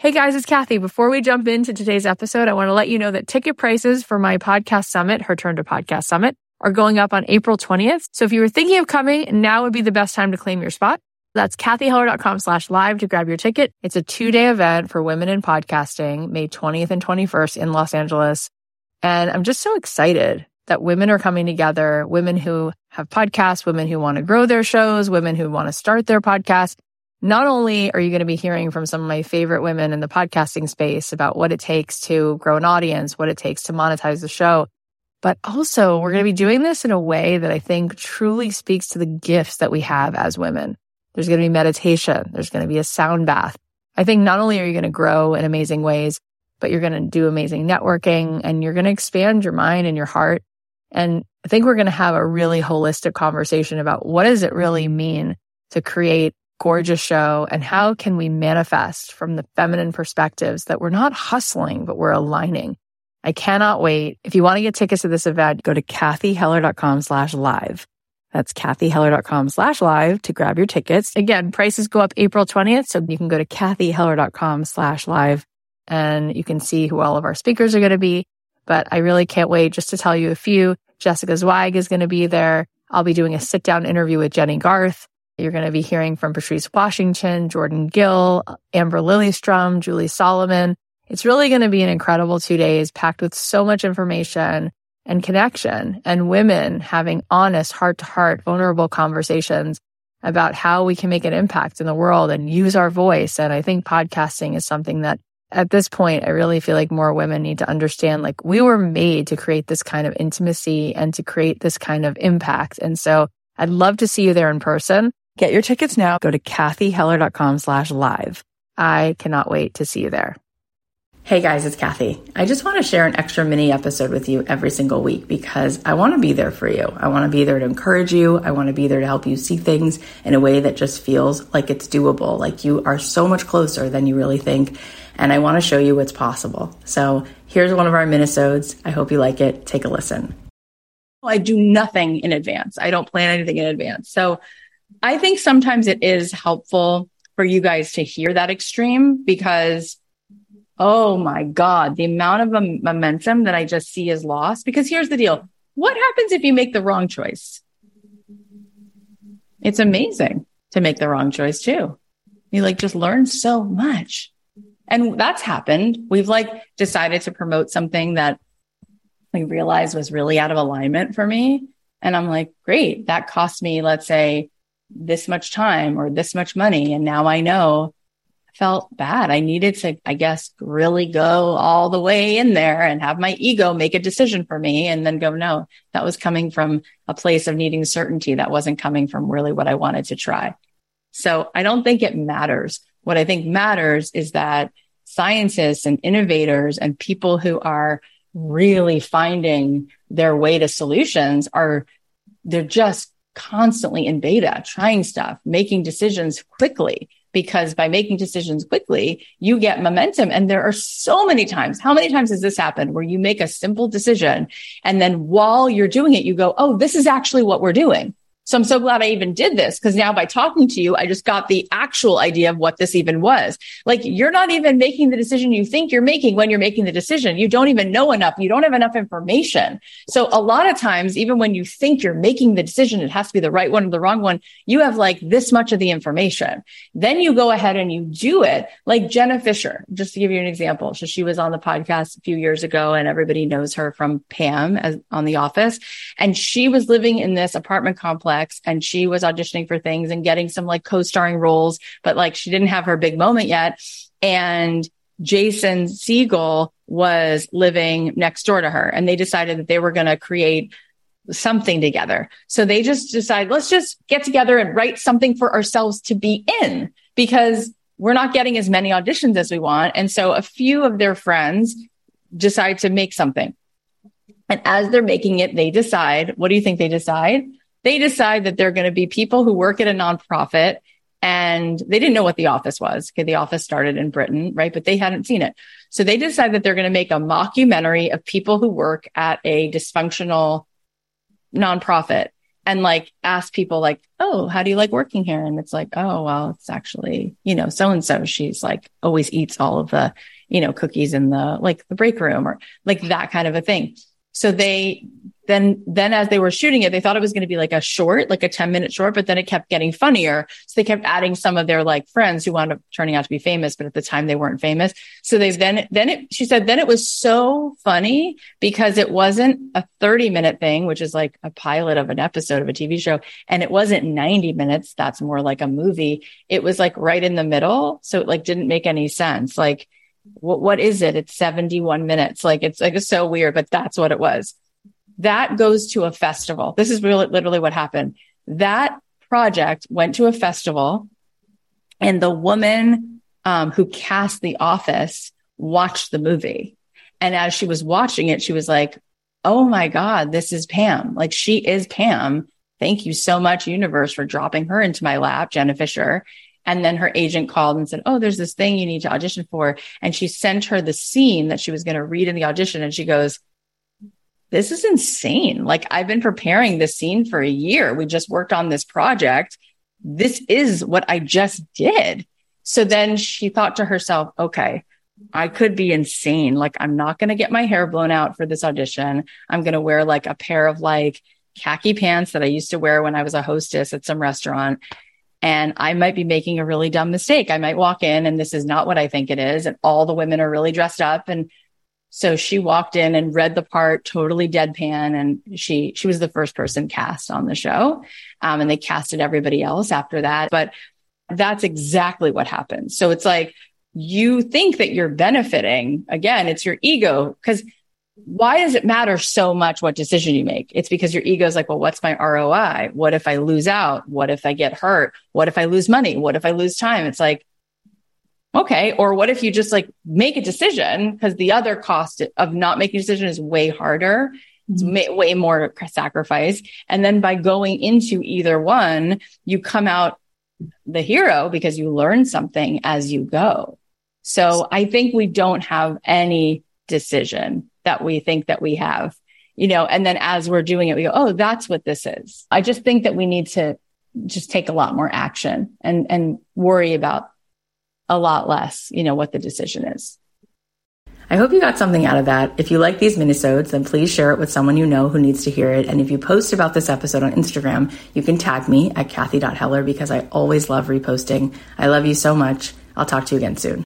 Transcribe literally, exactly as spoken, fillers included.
Hey guys, it's Kathy. Before we jump into today's episode, I want to let you know that ticket prices for my podcast summit, Her Turn to Podcast Summit, are going up on April twentieth. So if you were thinking of coming, now would be the best time to claim your spot. That's kathyheller.com slash live to grab your ticket. It's a two-day event for women in podcasting, May twentieth and twenty-first in Los Angeles. And I'm just so excited that women are coming together, women who have podcasts, women who want to grow their shows, women who want to start their podcast. Not only are you going to be hearing from some of my favorite women in the podcasting space about what it takes to grow an audience, what it takes to monetize the show, but also we're going to be doing this in a way that I think truly speaks to the gifts that we have as women. There's going to be meditation. There's going to be a sound bath. I think not only are you going to grow in amazing ways, but you're going to do amazing networking and you're going to expand your mind and your heart. And I think we're going to have a really holistic conversation about what does it really mean to create gorgeous show and how can we manifest from the feminine perspectives that we're not hustling, but we're aligning. I cannot wait. If you want to get tickets to this event, go to kathyheller.com slash live. That's kathyheller.com slash live to grab your tickets. Again, prices go up April twentieth, so you can go to kathyheller.com slash live and you can see who all of our speakers are going to be. But I really can't wait just to tell you a few. Jessica Zweig is going to be there. I'll be doing a sit-down interview with Jenny Garth. You're going to be hearing from Patrice Washington, Jordan Gill, Amber Lillystrom, Julie Solomon. It's really going to be an incredible two days packed with so much information and connection and women having honest, heart-to-heart, vulnerable conversations about how we can make an impact in the world and use our voice. And I think podcasting is something that at this point, I really feel like more women need to understand, like we were made to create this kind of intimacy and to create this kind of impact. And so I'd love to see you there in person. Get your tickets now. Go to kathyheller.com slash live. I cannot wait to see you there. Hey guys, it's Kathy. I just want to share an extra mini episode with you every single week because I want to be there for you. I want to be there to encourage you. I want to be there to help you see things in a way that just feels like it's doable, like you are so much closer than you really think. And I want to show you what's possible. So here's one of our minisodes. I hope you like it. Take a listen. I do nothing in advance. I don't plan anything in advance. So I think sometimes it is helpful for you guys to hear that extreme because, oh my God, the amount of um, momentum that I just see is lost. Because here's the deal. What happens if you make the wrong choice? It's amazing to make the wrong choice too. You like just learn so much. And that's happened. We've like decided to promote something that we realized was really out of alignment for me. And I'm like, great, that cost me, let's say, this much time or this much money. And now I know I felt bad. I needed to, I guess, really go all the way in there and have my ego make a decision for me and then go, no, that was coming from a place of needing certainty. That wasn't coming from really what I wanted to try. So I don't think it matters. What I think matters is that scientists and innovators and people who are really finding their way to solutions are, they're just constantly in beta, trying stuff, making decisions quickly, because by making decisions quickly, you get momentum. And there are so many times, how many times has this happened where you make a simple decision and then while you're doing it, you go, oh, this is actually what we're doing. So I'm so glad I even did this because now by talking to you, I just got the actual idea of what this even was. Like you're not even making the decision you think you're making when you're making the decision. You don't even know enough. You don't have enough information. So a lot of times, even when you think you're making the decision, it has to be the right one or the wrong one. You have like this much of the information. Then you go ahead and you do it. Like Jenna Fisher, just to give you an example. So she was on the podcast a few years ago and everybody knows her from Pam as, on The Office. And she was living in this apartment complex and she was auditioning for things and getting some like co-starring roles, but like she didn't have her big moment yet. And Jason Segel was living next door to her and they decided that they were going to create something together. So they just decided, let's just get together and write something for ourselves to be in because we're not getting as many auditions as we want. And so a few of their friends decide to make something. And as they're making it, they decide, what do you think they decide? They decide that they're going to be people who work at a nonprofit and they didn't know what The Office was. Okay. The Office started in Britain, right? But they hadn't seen it. So they decide that they're going to make a mockumentary of people who work at a dysfunctional nonprofit. and like ask people like, oh, how do you like working here? And it's like, oh, well, it's actually, you know, so-and-so, she's like always eats all of the, you know, cookies in the, like the break room or like that kind of a thing. So they then, then as they were shooting it, they thought it was going to be like a short, like a ten minute short, but then it kept getting funnier. So they kept adding some of their like friends who wound up turning out to be famous, but at the time they weren't famous. So they then, then it, she said, then it was so funny because it wasn't a thirty minute thing, which is like a pilot of an episode of a T V show. And it wasn't ninety minutes. That's more like a movie. It was like right in the middle. So it like didn't make any sense. Like, what, what is it? It's seventy-one minutes. Like, it's like, it's so weird, but that's what it was. That goes to a festival. This is really literally what happened. That project went to a festival and the woman um, who cast The Office watched the movie. And as she was watching it, she was like, oh my God, this is Pam. Like, she is Pam. Thank you so much, universe, for dropping her into my lap, Jenna Fisher. And then her agent called and said, oh, there's this thing you need to audition for. And she sent her the scene that she was going to read in the audition. And she goes, this is insane. Like, I've been preparing this scene for a year. We just worked on this project. This is what I just did. So then she thought to herself, okay, I could be insane. Like, I'm not going to get my hair blown out for this audition. I'm going to wear like a pair of like khaki pants that I used to wear when I was a hostess at some restaurant. And I might be making a really dumb mistake. I might walk in and this is not what I think it is. And all the women are really dressed up. And so she walked in and read the part totally deadpan. And she, she was the first person cast on the show. Um, and they casted everybody else after that. But that's exactly what happened. So it's like, you think that you're benefiting. Again, it's your ego. Because why does it matter so much what decision you make? It's because your ego is like, well, what's my R O I? What if I lose out? What if I get hurt? What if I lose money? What if I lose time? It's like, okay. Or what if you just like make a decision? Because the other cost of not making a decision is way harder. It's ma- way more sacrifice. And then by going into either one, you come out the hero because you learn something as you go. So I think we don't have any decision that we think that we have, you know, and then as we're doing it, we go, oh, that's what this is. I just think that we need to just take a lot more action and, and worry about a lot less, you know, what the decision is. I hope you got something out of that. If you like these minisodes, then please share it with someone you know who needs to hear it. And if you post about this episode on Instagram, you can tag me at Kathy dot Heller because I always love reposting. I love you so much. I'll talk to you again soon.